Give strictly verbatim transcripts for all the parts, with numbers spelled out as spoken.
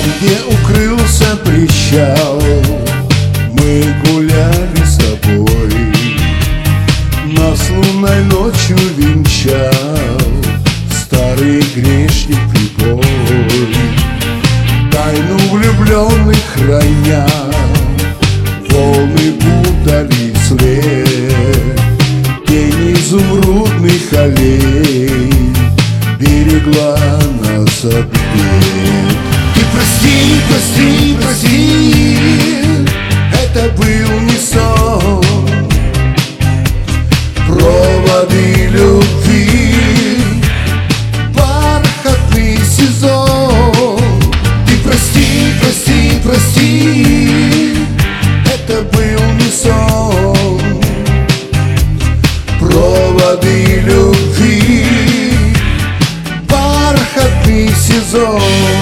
где укрылся причал, мы гуляли с тобой. Нас лунной ночью венчал старый грешник прибой. Тайну влюбленных храня, волны путали след. Тень изумрудных аллей берегла нас от бед. Ты прости, прости, прости, это был не сон. Проводы любви, бархатный сезон. Ты прости, прости, прости, это был не сон. Проводы любви, бархатный сезон.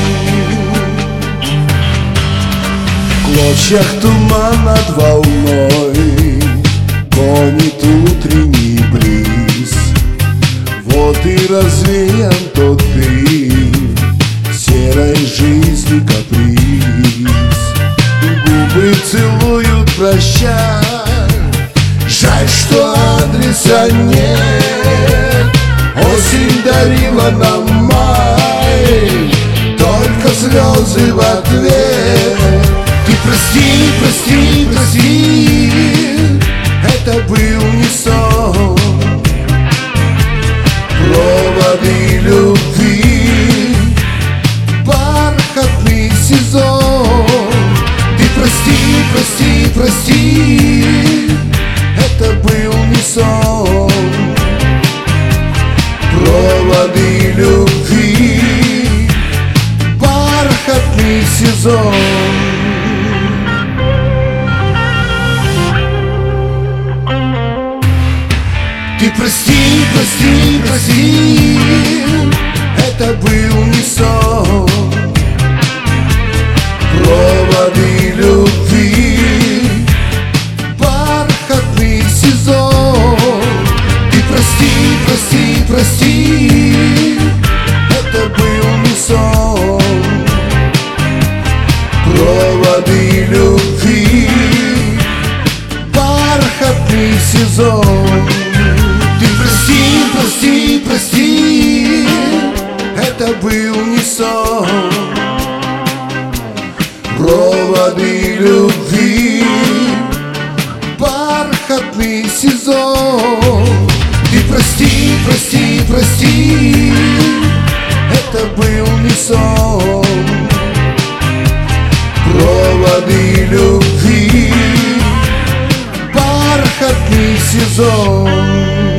В клочьях туман над волной гонит утренний бриз. Вот и развеян тот дым серой жизни каприз. Губы целуют прощай, жаль, что адреса нет. Осень дарила нам май, только слезы в ответ. Ты прости, прости, прости, это был не сон. Проводы любви, бархатный сезон. Ты прости, прости, прости, это был не сон. Проводы любви, бархатный сезон. Ты прости, прости, прости, это был не сон. Проводы любви, бархатный сезон. Ты прости, прости, прости, это был не сон. Проводы любви, бархатный сезон. Ты прости, прости, прости, это был не сон. Проводы любви, бархатный сезон. Ты прости, прости, прости, это был не сон. Проводы любви, бархатный сезон.